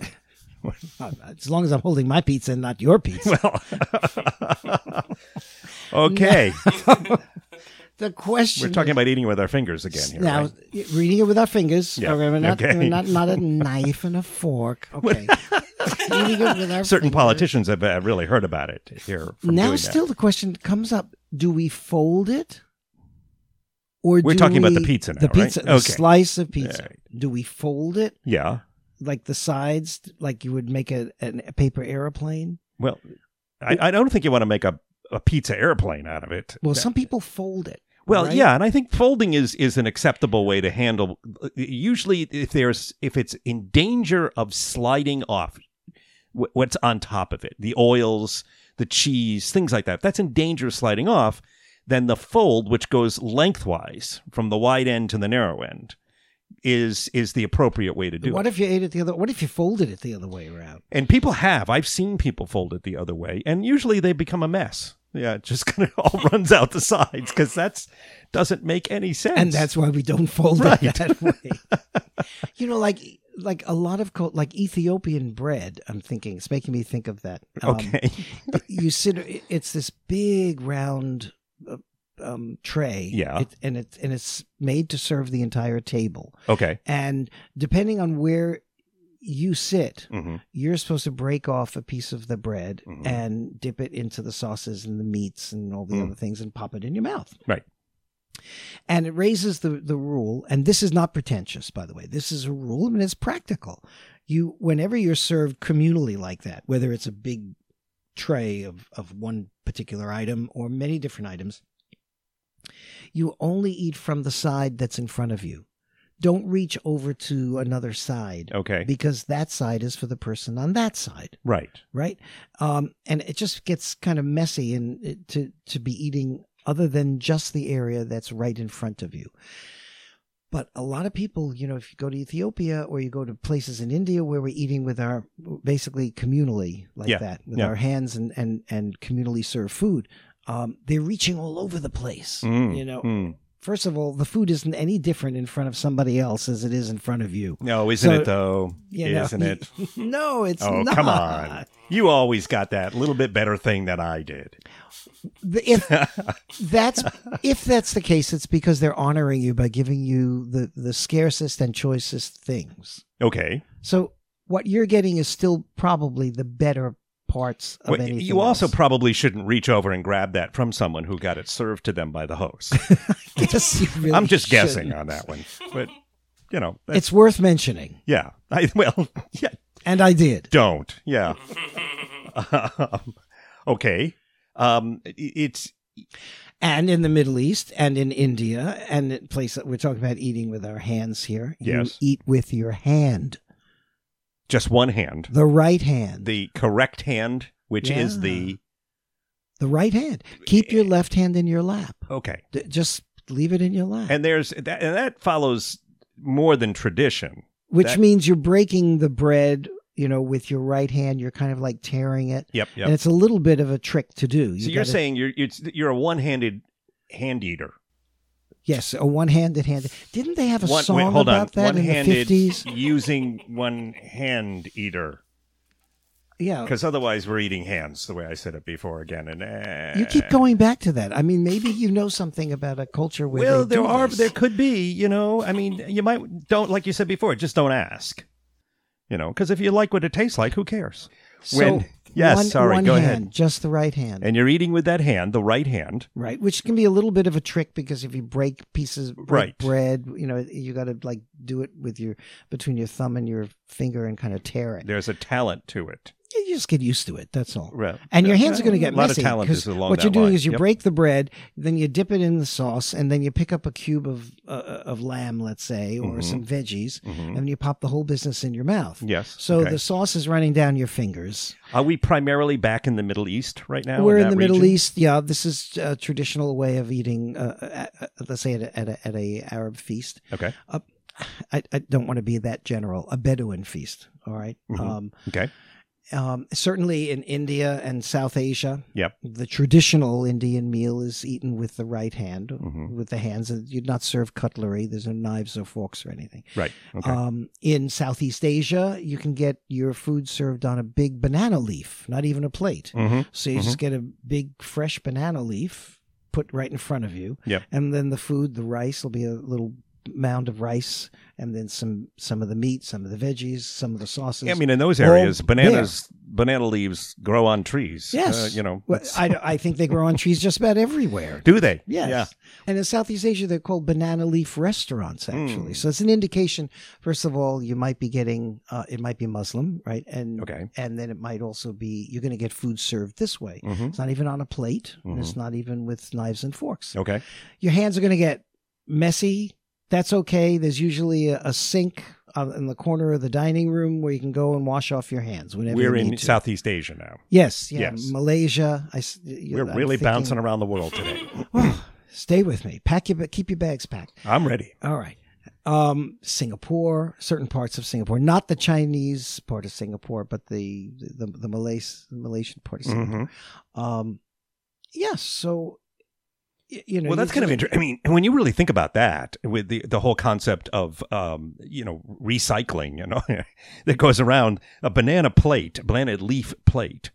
as long as I'm holding my pizza and not your pizza. Well, okay. The question We're talking about eating with our fingers again here. now, right? reading it with our fingers. Yeah, Okay, we're not, okay. we're not not a knife and a fork. Okay, eating it with our Certain fingers. politicians have uh, really heard about it here. From Now, doing still, that. the question comes up: do we fold it, or We're do talking about the we- pizza now, The right? pizza, the Okay. slice of pizza. All right. Do we fold it Yeah. like the sides, like you would make a, an- a paper airplane? Well, I, I don't think you want to make a, a pizza airplane out of it. Well, some people fold it. Well, right? yeah, and I think folding is is an acceptable way to handle. Usually, if there's if it's in danger of sliding off, wh- what's on top of it, the oils, the cheese, things like that. If that's in danger of sliding off, then the fold, which goes lengthwise from the wide end to the narrow end, is is the appropriate way to do What it. if you ate it the other? What if you folded it the other way around? And people have. I've seen people fold it the other way, and usually they become a mess. Yeah, it just kind of all runs out the sides because that's doesn't make any sense. And that's why we don't fold Right. it that way. You know, like like a lot of co- like Ethiopian bread. I'm thinking it's making me think of that. Um, okay. you sit. It's this big round uh, um, tray. Yeah. it, and it's and it's made to serve the entire table. Okay. And depending on where you sit, Mm-hmm. you're supposed to break off a piece of the bread Mhm. and dip it into the sauces and the meats and all the Mm. other things and pop it in your mouth. Right. And it raises the, the rule, and this is not pretentious, by the way. This is a rule, I mean, it's practical. You, whenever you're served communally like that, whether it's a big tray of, of one particular item or many different items, you only eat from the side that's in front of you. Don't reach over to another side. Okay. Because that side is for the person on that side, Right. right? Um, and it just gets kind of messy and it- to to be eating other than just the area that's right in front of you. But a lot of people, you know, if you go to Ethiopia or you go to places in India where we're eating with our, basically communally like Yeah, that, with yeah. our hands and, and, and communally served food, um, they're reaching all over the place. Mm, You know, mm. first of all, the food isn't any different in front of somebody else as it is in front of you. No, isn't So, it though? You know, Isn't it? No, it's Oh, not. come on. You always got that little bit better thing than I did. The- If that's if that's the case, it's because they're honoring you by giving you the, the scarcest and choicest things. Okay. So what you're getting is still probably the better parts of Well, anything you also else. probably shouldn't reach over and grab that from someone who got it served to them by the host. Yes, you really I'm just guessing shouldn't. on that one. But, you know, that's, It's worth mentioning, yeah. I, well, yeah, and I did. don't. Yeah. Um, okay. Um, it- it's And in the Middle East, and in India, and in places we're talking about eating with our hands here. Yes. You eat with your hand, just one hand. the right hand. The correct hand, which is Yeah. the The right hand. Keep your left hand in your lap. okay. D- Just leave it in your lap. And there's that, and that follows more than tradition. Which that- means you're breaking the bread, you know, with your right hand. You're kind of like tearing it. Yep. Yep. And it's a little bit of a trick to do. so You you're gotta- saying you're you're, you're a one-handed hand eater. Yes, a one-handed hand. Didn't they have a One, song wait, hold about on. that in the One-handed fifties? using one hand eater. Yeah. Because otherwise we're eating hands, the way I said it before again. And uh, You keep going back to that. I mean, maybe you know something about a culture where Well, they there do are, this. there could be, you know. I mean, you might don't like you said before. Just don't ask, you know. Because if you like what it tastes like, who cares? So, when- yes, one, sorry, one go hand, ahead. just the right hand. And you're eating with that hand, the right hand. Right, which can be a little bit of a trick because if you break pieces, break Right. bread, you know, you got to like do it with your between your thumb and your finger and kind of tear it. There's a talent to it. You just get used to it. That's all. Right. And your hands are going to get a lot messy. of talent 'cause is along what that you're doing line. is you Yep. break the bread, then you dip it in the sauce, and then you pick up a cube of uh, of lamb, let's say, or Mhm. some veggies, Mhm. and you pop the whole business in your mouth. Yes. So okay. the sauce is running down your fingers. Are we primarily back in the Middle East right now? We're in that the Middle region? East. Yeah, this is a traditional way of eating. Uh, uh, uh, let's say at a, at a, at a Arab feast. Okay. I, I don't want to be that general. A Bedouin feast. All right? Mhm. Um, Okay. um, certainly in India and South Asia. Yep. The traditional Indian meal is eaten with the right hand, Mhm. with the hands. You're not served cutlery. There's no knives or forks or anything. Right. Okay. Um, in Southeast Asia, you can get your food served on a big banana leaf, not even a plate. hmm So you just get a big fresh banana leaf put right in front of you. Yep. And then the food, the rice will be a little mound of rice, and then some some of the meat, some of the veggies, some of the sauces. I mean, in those all areas, bananas, banana leaves grow on trees. Yes. Uh, you know. Well, that's- I, I think they grow on trees just about everywhere. do they? Yes. Yeah. And in Southeast Asia, they're called banana leaf restaurants, actually. Mm. So it's an indication, first of all, you might be getting, uh, it might be Muslim, right? And Okay. and then it might also be, you're going to get food served this way. Mhm. It's not even on a plate, and Mhm. it's not even with knives and forks. Okay. Your hands are going to get messy. That's okay. There's usually a, a sink uh, in the corner of the dining room where you can go and wash off your hands whenever We're you in need to. Southeast Asia now. Yes, yeah, Yes. Malaysia. I, s- you- We're I'm really thinking- bouncing around the world today. Oh, stay with me. Pack your, keep your bags packed. I'm ready. All right. Um, Singapore, certain parts of Singapore, not the Chinese part of Singapore, but the the, the Malays, the Malaysian part of Singapore. Mhm. Um, yes. So, y- you know, Well, that's you kind of just- interesting. I mean, when you really think about that, with the the whole concept of um, you know, recycling, you know, that goes around, a banana plate, a banana leaf plate,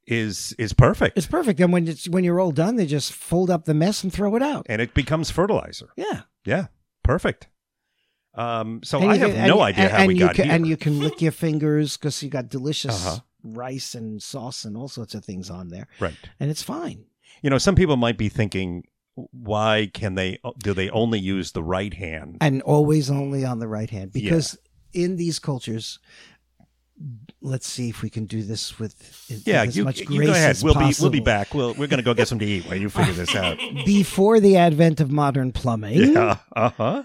is is perfect, It's perfect. And when it's when you're all done, they just fold up the mess and throw it out. and it becomes fertilizer. Yeah. Yeah, perfect. Um, so And I you have can- no and- idea and, how and we you got can, here. And you can lick your fingers because you got delicious Uh-huh. rice and sauce and all sorts of things on there, Right. and it's fine. You know, some people might be thinking, why can they? Do they only use the right hand? And always only on the right hand, because in these cultures, let's see if we can do this with, with Yeah, as you, much you grace go ahead. as We'll possible. be we'll be back. We'll, we're going to go get something to eat while you figure this out. Before the advent of modern plumbing Yeah. Uh huh.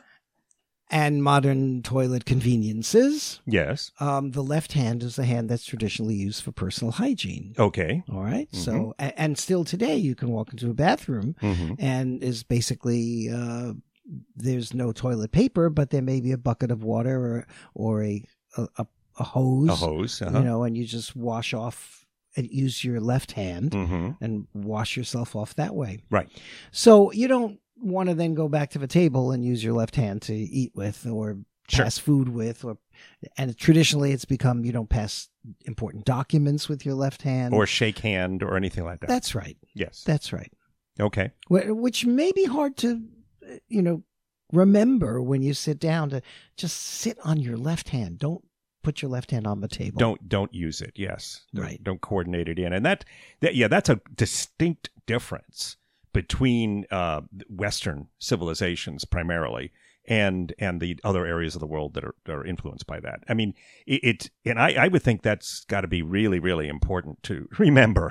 and modern toilet conveniences, Yes. um, the left hand is the hand that's traditionally used for personal hygiene. Okay. All right. So, a- and still today, you can walk into a bathroom Mm-hmm. and is basically uh, there's no toilet paper, but there may be a bucket of water or or a a, a, a hose, A hose. Uh-huh. you know, and you just wash off and use your left hand Mm-hmm. and wash yourself off that way. Right. So you don't want to then go back to the table and use your left hand to eat with or Sure. pass food with, or and traditionally it's become you don't pass important documents with your left hand. Or shake hand or anything like that. That's right. Yes. That's right. Okay. Wh- Which may be hard to, uh, you know, remember when you sit down to just sit on your left hand. Don't put your left hand on the table. Don't don't use it. Yes. Don't, Right. Don't coordinate it in, and that, that yeah, that's a distinct difference between uh, Western civilizations primarily and and the other areas of the world that are that are influenced by that. I mean, it, it and I, I would think that's got to be really really important to remember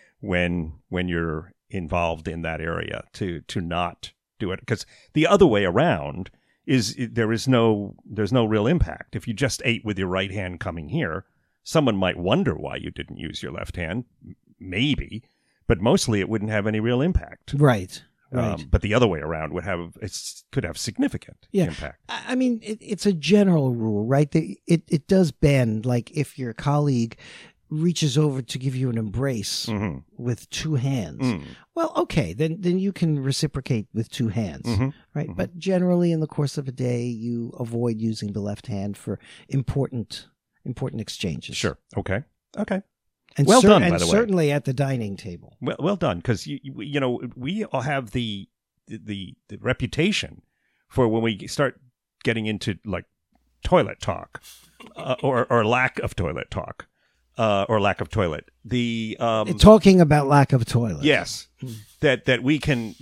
when when you're involved in that area to to not do it, because the other way around is there is no there's no real impact. If you just ate with your right hand coming here, someone might wonder why you didn't use your left hand, m- maybe, but mostly it wouldn't have any real impact. Right. Right. Um, but the other way around would have it could have significant Yeah. impact. I I mean, it, it's a general rule, right? The, it it does bend. Like if your colleague reaches over to give you an embrace hmm with two hands, Mm. well, okay, then then you can reciprocate with two hands, Mhm. right? Mhm. But generally, in the course of a day, you avoid using the left hand for important important exchanges. Sure. Okay. Okay. and Well cer- done, by and the way. certainly at the dining table. Well, well done, because you, you you know we all have the, the the reputation for when we start getting into like toilet talk, uh, or or lack of toilet talk, uh, or lack of toilet. The um, Talking about lack of toilet. yes, that that we can.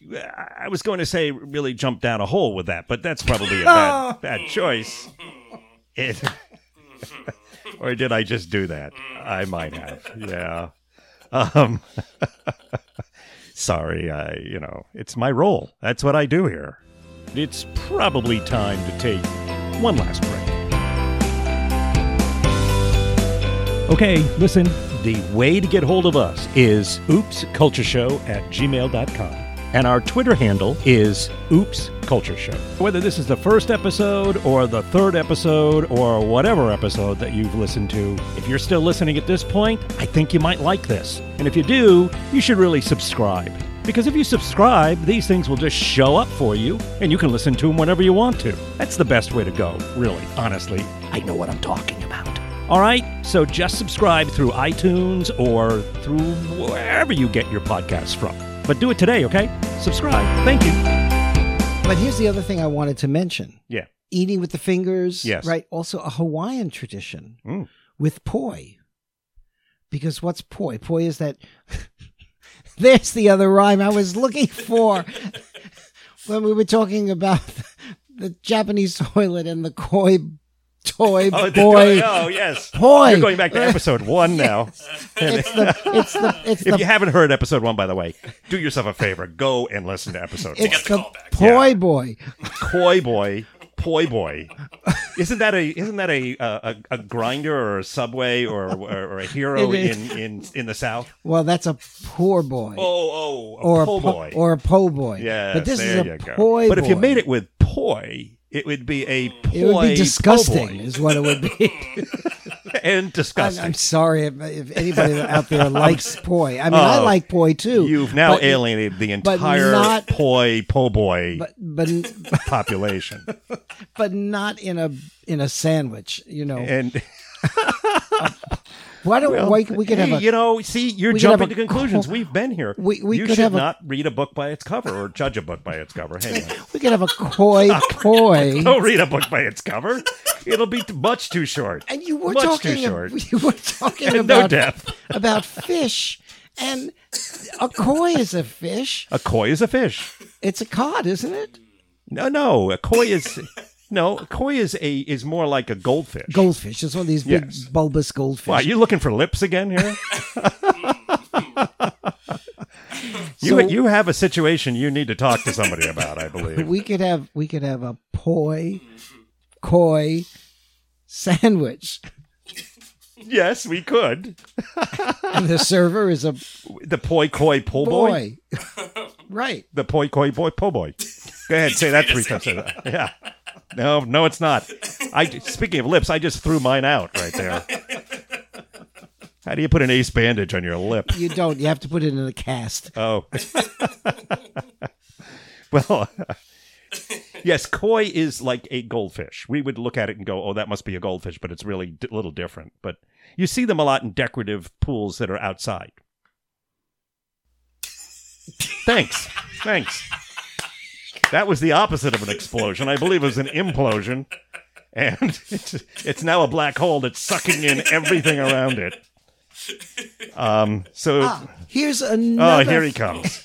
I was going to say really jump down a hole with that, but that's probably a bad bad choice. It. Or did I just do that? I might have. Yeah. Um, sorry. I, you know, it's my role. That's what I do here. It's probably time to take one last break. Okay, listen. The way to get hold of us is oopscultureshow at gmail dot com. And our Twitter handle is Oops Culture Show. Whether this is the first episode or the third episode or whatever episode that you've listened to, if you're still listening at this point, I think you might like this. And if you do, you should really subscribe. Because if you subscribe, these things will just show up for you, and you can listen to them whenever you want to. That's the best way to go, really, honestly. I know what I'm talking about. All right, so just subscribe through iTunes or through wherever you get your podcasts from. But do it today, okay? Subscribe. Thank you. But here's the other thing I wanted to mention. Yeah. Eating with the fingers. Yes. Right. Also a Hawaiian tradition Mm. with poi. Because what's poi? Poi is that... There's the other rhyme I was looking for when we were talking about the Japanese toilet and the koi toy Oh, boy. oh, yes. Poi. You're going back to episode one now. It's the it's the it's If the you haven't heard episode one, by the way, do yourself a favor. Go and listen to episode one. it's the the callback. poi Yeah. boy. Koi boy, poi boy. Isn't that a isn't that a a, a grinder or a Subway or or, or a hero It in, is. in in the South? Well, that's a poor boy. Oh oh, a or po a po- boy. or a po boy. Yes, but this there is you a go. poi But if you boy. made it with poi, it would be a poi it would be disgusting, po boy. is what it would be. and I'm, disgusting. I'm sorry if, if anybody out there likes poi. I mean, I Oh, like poi too. You've now but, alienated the but entire not- poi po boy but but population. but not in a in a sandwich. You know, And Why don't Well, why, we could hey, have a you know, see, you're we could have jumping to a conclusions. co- We've been here. We- we you could should have a- not read a book by its cover or judge a book by its cover. Hang on. we could have a koi koi. Don't read a book by its cover. It'll be t- much too short. And you were much talking too short. ab- you were talking And no about depth. about fish, and a koi is a fish. A koi is a fish. It's a cod, isn't it? No, no. A koi is no. A koi is a is more like a goldfish. Goldfish. It's one of these big Yes. bulbous goldfish. Why, are you looking for lips again here? you So- you have a situation you need to talk to somebody about, I believe. we could have we could have a poi koi sandwich, Yes, we could. and the server is a The poi koi po boy. boy. Right. The poi koi boy po boy. Go ahead, say that three times. Say that. Yeah. No, no, it's not. I speaking of lips, I just threw mine out right there. How do you put an ace bandage on your lip? You don't. You have to put it in a cast. Oh. Well, yes, koi is like a goldfish. We would look at it and go, oh, that must be a goldfish, but it's really a little different. But you see them a lot in decorative pools that are outside. Thanks. Thanks. That was the opposite of an explosion. I believe it was an implosion. And it's, it's now a black hole that's sucking in everything around it. Um. So, Ah, here's another. oh, here he comes.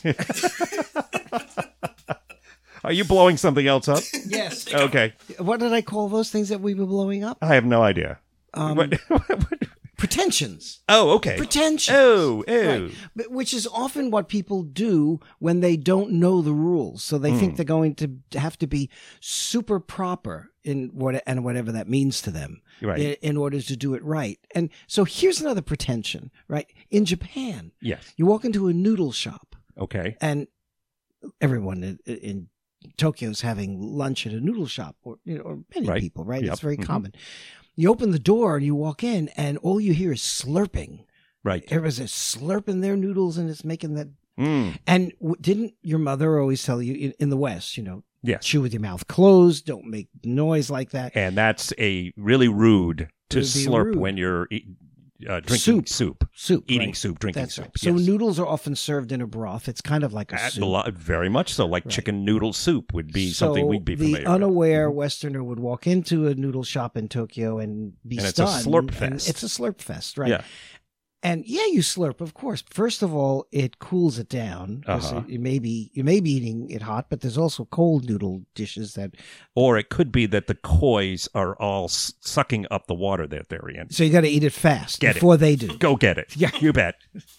Are you blowing something else up? Yes. Okay. What did I call those things that we were blowing up? I have no idea. Um, What- what- Pretensions. oh, okay. Pretensions. Oh, oh. Right. But- Which is often what people do when they don't know the rules. So they Hmm. think they're going to have to be super proper in what and whatever that means to them, Right. in, in order to do it right. And so here's another pretension, right? In Japan, Yes. you walk into a noodle shop, Okay. and everyone in, in Tokyo is having lunch at a noodle shop, or you know, or many Right. people, right? Yep. It's very Mhm. common. You open the door and you walk in, and all you hear is slurping. Right. Everyone's just slurping their noodles, and it's making that. Mm. And w- didn't your mother always tell you in, in the West, you know, Yes. chew with your mouth closed, don't make noise like that. And that's a really rude to It would be slurp rude. when you're e- uh, drinking Soup. soup. Soup, Eating right? soup, drinking That's soup. right. So yes. noodles are often served in a broth. It's kind of like a At soup. a lot- very much so. Like Right. chicken noodle soup would be so something we'd be familiar the with. unaware Westerner would walk into a noodle shop in Tokyo and be And it's a stunned. slurp and fest. It's a slurp fest, right? Yeah. And yeah, you slurp, of course. First of all, it cools it down. 'Cause Uh-huh. You may be you may be eating it hot, but there's also cold noodle dishes that. Or it could be that the kois are all s- sucking up the water that they're in. So you got to eat it fast Get it. before they do. Go get it. Yeah. You bet.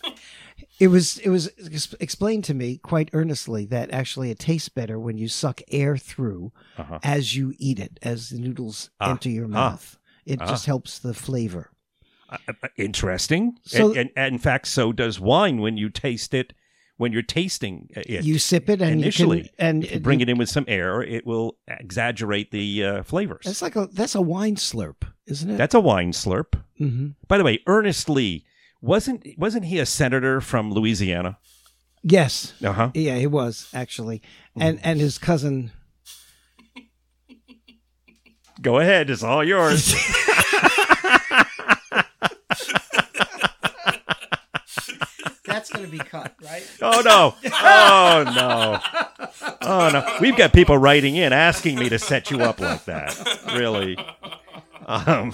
It was it was ex- explained to me quite earnestly that actually it tastes better when you suck air through Uh-huh. as you eat it, as the noodles Ah. enter your Ah. mouth. It Ah. just helps the flavor. Uh, uh, interesting. So- and, and, and in fact, so does wine when you taste it. When you're tasting it, You sip it and initially, you can, and if you bring it in with some air, it will exaggerate the uh, flavors. That's like a that's a wine slurp, isn't it? That's a wine slurp. hmm By the way, Ernest Lee wasn't wasn't he a senator from Louisiana? Yes. Uh huh. Yeah, he was actually, and and his cousin. Go ahead, it's all yours. That's going to be cut, right? Oh no! Oh no! Oh no! We've got people writing in asking me to set you up like that. Really? Um.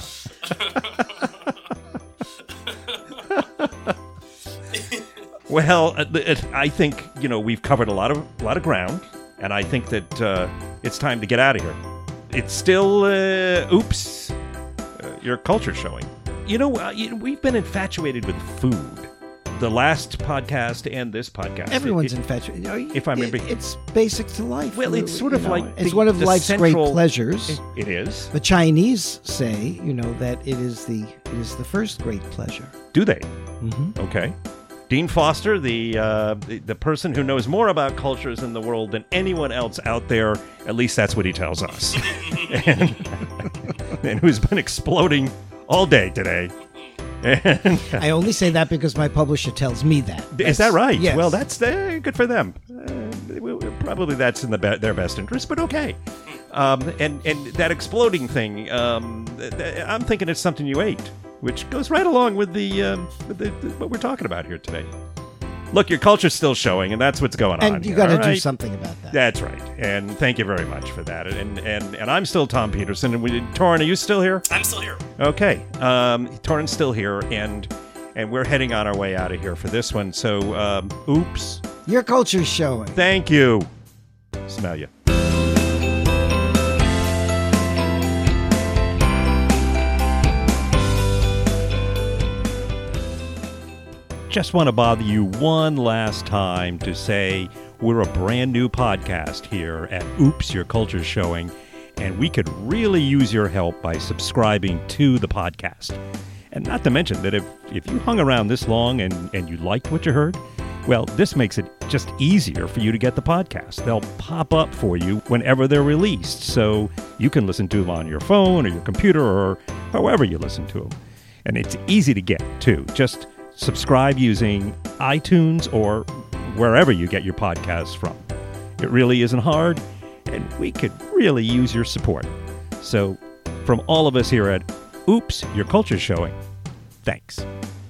Well, uh, it- I think you know we've covered a lot of a lot of ground, and I think that uh, it's time to get out of here. It's still, uh, oops, uh, your culture showing. You know, uh, you know, we've been infatuated with food. The last podcast and this podcast. Everyone's It- it- infatuated. You know, if I remember- it- it's basic to life. Well, it's sort You of know, like it's the- one of the life's great central- pleasures. It is. The Chinese say, you know, that it is the it is the first great pleasure. Do they? Mm-hmm. Okay. Dean Foster, the, uh, the the person who knows more about cultures in the world than anyone else out there, at least that's what he tells us, and, and who's been exploding all day today. And, I only say that because my publisher tells me that. is that right? Yes. Well, that's uh, good for them. Uh, well, probably that's in the be- their best interest, but okay. Um, and and that exploding thing, um, th- th- I'm thinking it's something you ate. which goes right along with the, um, with the, the what we're talking about here today. Look, your culture's still showing, and that's what's going on. And you got to do something about that. That's right. And thank you very much for that. And and and I'm still Tom Peterson. And we, Torin, are you still here? I'm still here. Okay. Um, Torin's still here, and and we're heading on our way out of here for this one. So, um, oops. Your culture's showing. Thank you. Smell you. Just want to bother you one last time to say we're a brand new podcast here at Oops, Your Culture's Showing, and we could really use your help by subscribing to the podcast. And not to mention that if, if you hung around this long and, and you liked what you heard, well, this makes it just easier for you to get the podcast. They'll pop up for you whenever they're released, so you can listen to them on your phone or your computer or however you listen to them. And it's easy to get, too. Just subscribe using iTunes or wherever you get your podcasts from. It really isn't hard, and we could really use your support. So, from all of us here at Oops, Your Culture's Showing, thanks.